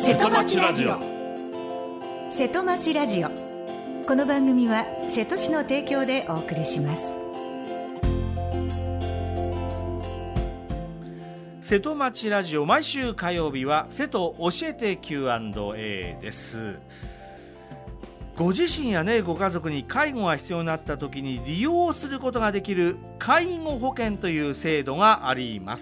瀬戸町ラジオ。 瀬戸町ラジオ。この番組は瀬戸市の提供でお送りします。 瀬戸町ラジオ、毎週火曜日は瀬戸教えて Q&A です。ご自身やご家族に介護が必要になった時に利用することができる介護保険という制度があります。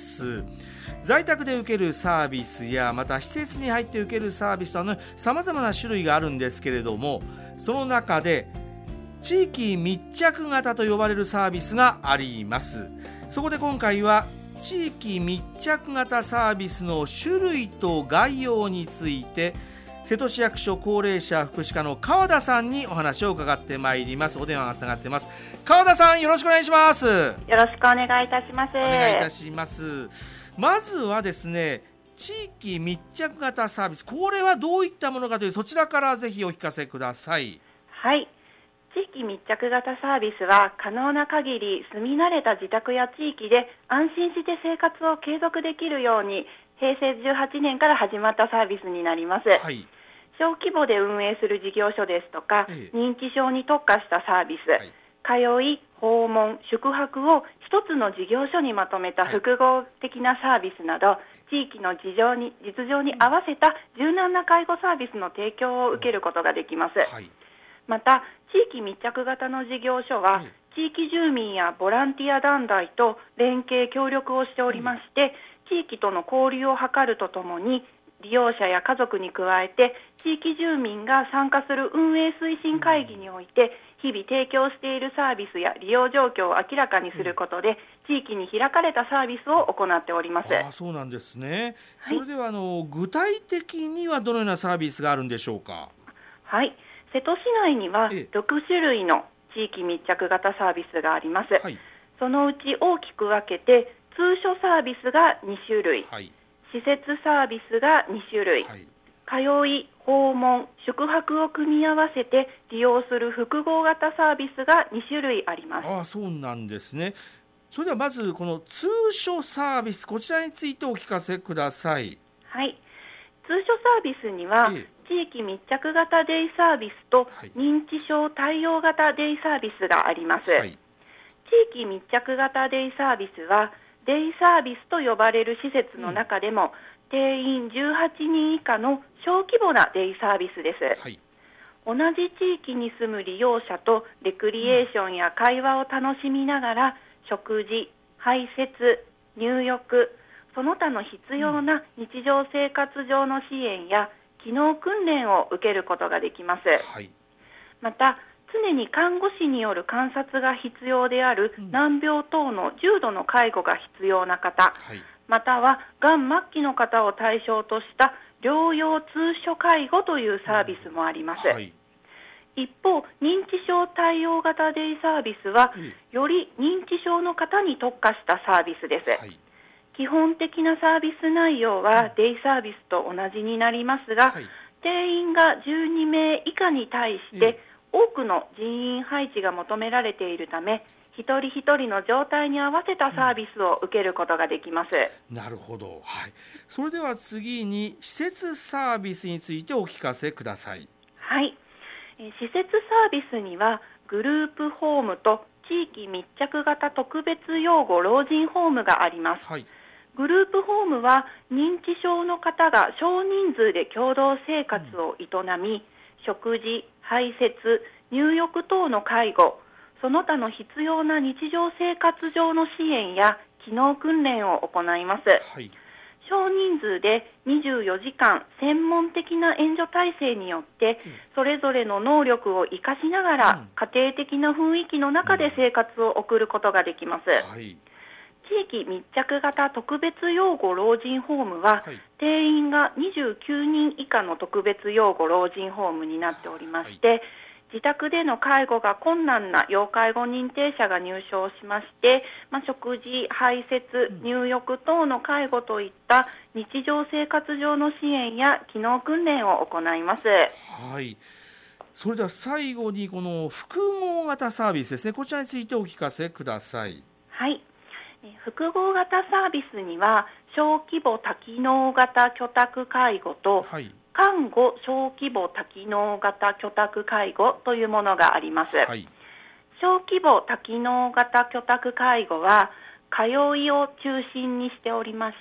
在宅で受けるサービスやまた施設に入って受けるサービスとさまざまな種類があるんですけれども、その中で地域密着型と呼ばれるサービスがあります。そこで今回は地域密着型サービスの種類と概要について、瀬戸市役所高齢者福祉課の川田さんにお話を伺ってまいります。お電話がつながっています。川田さん、よろしくお願いします。よろしくお願いいたします。 お願いいたします。まずはですね、地域密着型サービス、これはどういったものかという、そちらからぜひお聞かせください。 はい、地域密着型サービスは可能な限り住み慣れた自宅や地域で安心して生活を継続できるように、平成18年から始まったサービスになります。 はい、 小規模で運営する事業所ですとか、認知症に特化したサービス、通い、訪問、宿泊を一つの事業所にまとめた複合的なサービスなど、地域の実情に合わせた柔軟な介護サービスの提供を受けることができます。また、地域密着型の事業所は、地域住民やボランティア団体と連携協力をしておりまして、地域との交流を図るとともに、利用者や家族に加えて地域住民が参加する運営推進会議において日々提供しているサービスや利用状況を明らかにすることで、地域に開かれたサービスを行っております。 そうなんですね。それでは具体的にはどのようなサービスがあるんでしょうか。 はい、瀬戸市内には6種類の地域密着型サービスがあります。そのうち大きく分けて通所サービスが2種類、施設サービスが2種類、通い、訪問、宿泊を組み合わせて利用する複合型サービスが2種類あります。 そうなんですね。それではまずこの通所サービス、こちらについてお聞かせください。 はい、通所サービスには、地域密着型デイサービスと認知症対応型デイサービスがあります。地域密着型デイサービスはデイサービスと呼ばれる施設の中でも、定員18人以下の小規模なデイサービスです。同じ地域に住む利用者とレクリエーションや会話を楽しみながら、食事、排泄、入浴、その他の必要な日常生活上の支援や機能訓練を受けることができます。また、常に看護師による観察が必要である難病等の重度の介護が必要な方、またはがん末期の方を対象とした療養通所介護というサービスもあります。一方、認知症対応型デイサービスは、より認知症の方に特化したサービスです。基本的なサービス内容はデイサービスと同じになりますが、定員が12名以下に対して多くの人員配置が求められているため、一人一人の状態に合わせたサービスを受けることができます。 なるほど。それでは次に施設サービスについてお聞かせください。 はい、施設サービスにはグループホームと地域密着型特別養護老人ホームがあります。グループホームは認知症の方が少人数で共同生活を営み、食事、排泄、入浴等の介護、その他の必要な日常生活上の支援や機能訓練を行います。少人数で24時間専門的な援助体制によって、それぞれの能力を生かしながら、家庭的な雰囲気の中で生活を送ることができます。地域密着型特別養護老人ホームは、定員が29人以下の特別養護老人ホームになっておりまして、自宅での介護が困難な要介護認定者が入所しまして、食事、排泄、入浴等の介護といった日常生活上の支援や機能訓練を行います。 それでは最後にこの複合型サービスですね、こちらについてお聞かせください。 複合型サービスには小規模多機能型居宅介護と、 看護小規模多機能型居宅介護というものがあります。はい、小規模多機能型居宅介護は通いを中心にしておりまして、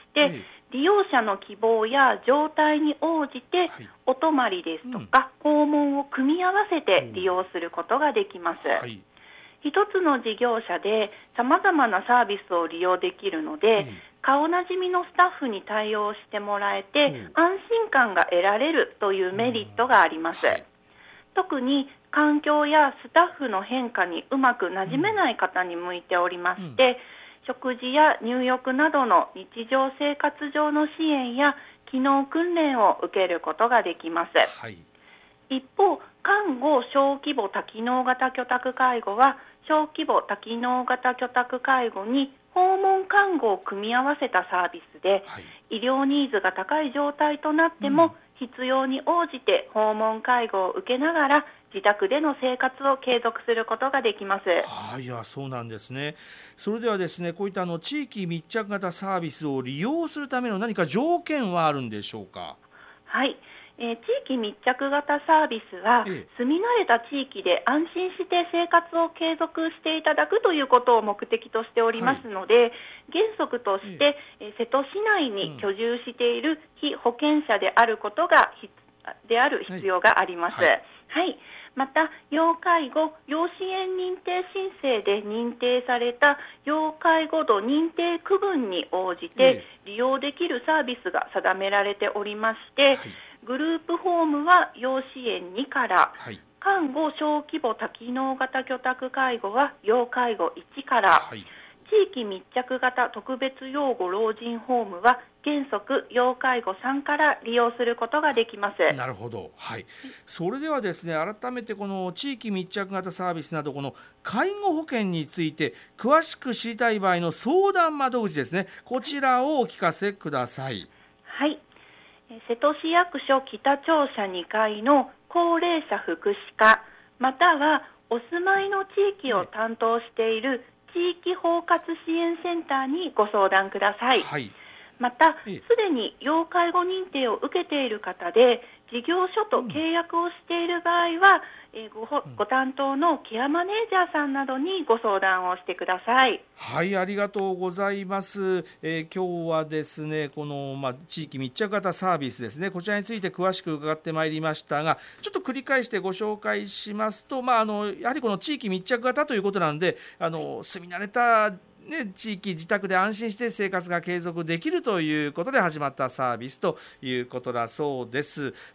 利用者の希望や状態に応じて、お泊まりですとか、訪問を組み合わせて利用することができます。一つの事業者で様々なサービスを利用できるので、顔なじみのスタッフに対応してもらえて、安心感が得られるというメリットがあります。特に環境やスタッフの変化にうまくなじめない方に向いておりまして、食事や入浴などの日常生活上の支援や機能訓練を受けることができます。一方、看護小規模多機能型居宅介護は、小規模多機能型居宅介護に訪問看護を組み合わせたサービスで、医療ニーズが高い状態となっても、必要に応じて訪問介護を受けながら自宅での生活を継続することができます。 いや、そうなんですね。それではですね、こういった地域密着型サービスを利用するための何か条件はあるんでしょうか。 はい、地域密着型サービスは、住み慣れた地域で安心して生活を継続していただくということを目的としておりますので、原則として、瀬戸市内に居住している被保険者であることが必要があります。また、要介護・要支援認定申請で認定された要介護度認定区分に応じて利用できるサービスが定められておりまして、グループホームは要支援2から、看護小規模多機能型居宅介護は要介護1から、地域密着型特別養護老人ホームは原則要介護3から利用することができます。 なるほど、それではですね、改めてこの地域密着型サービスなど、この介護保険について詳しく知りたい場合の相談窓口ですね、こちらをお聞かせください。 瀬戸市役所北庁舎2階の高齢者福祉課、またはお住まいの地域を担当している地域包括支援センターにご相談ください。また、すでに要介護認定を受けている方で事業所と契約をしている場合は、ご担当のケアマネージャーさんなどにご相談をしてください。 ありがとうございます。今日はですね、この、地域密着型サービスですね、こちらについて詳しく伺ってまいりましたが、ちょっと繰り返してご紹介しますと、やはりこの地域密着型ということなんで、住み慣れた地域自宅で安心して生活が継続できるということで始まったサービスということだそうです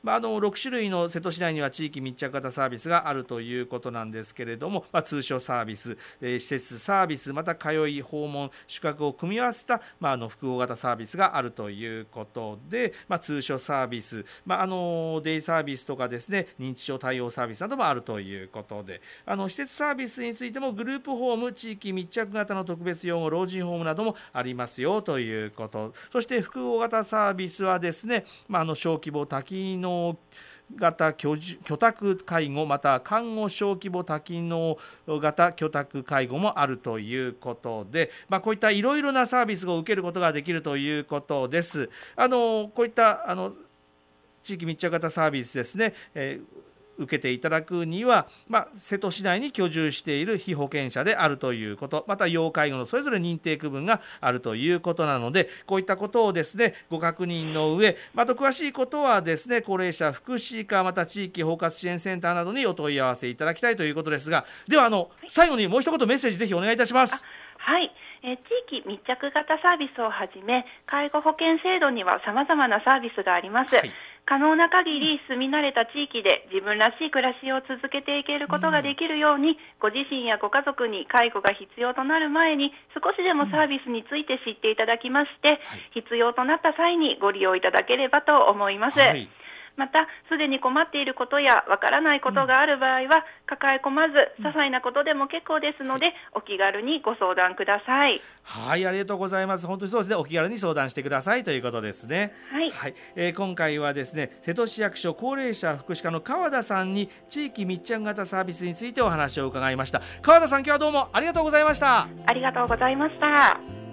。6種類の瀬戸市内には地域密着型サービスがあるということなんですけれども、通所サービス、施設サービス、また通い訪問宿泊を組み合わせた、複合型サービスがあるということで、通所サービス、デイサービスとかですね、認知症対応サービスなどもあるということで、施設サービスについてもグループホーム、地域密着型の特別養護老人ホームなどもありますよということ。そして複合型サービスはですね、小規模多機能型居宅介護、また看護小規模多機能型居宅介護もあるということで、こういったいろいろなサービスを受けることができるということです。こういった地域密着型サービスですね、受けていただくには、瀬戸市内に居住している被保険者であるということ、また要介護のそれぞれ認定区分があるということなので、こういったことをですねご確認の上、また詳しいことはですね高齢者福祉課、また地域包括支援センターなどにお問い合わせいただきたいということですが、では最後にもう一言メッセージぜひお願いいたします。 地域密着型サービスをはじめ介護保険制度には様々なサービスがあります。可能な限り住み慣れた地域で自分らしい暮らしを続けていけることができるように、ご自身やご家族に介護が必要となる前に少しでもサービスについて知っていただきまして、必要となった際にご利用いただければと思います。また、すでに困っていることやわからないことがある場合は、抱え込まず、些細なことでも結構ですので、お気軽にご相談ください。 ありがとうございます。本当にそうですね、お気軽に相談してくださいということですね。今回はですね、瀬戸市役所高齢者福祉課の川田さんに地域密着型サービスについてお話を伺いました。川田さん、今日はどうもありがとうございました。 ありがとうございました。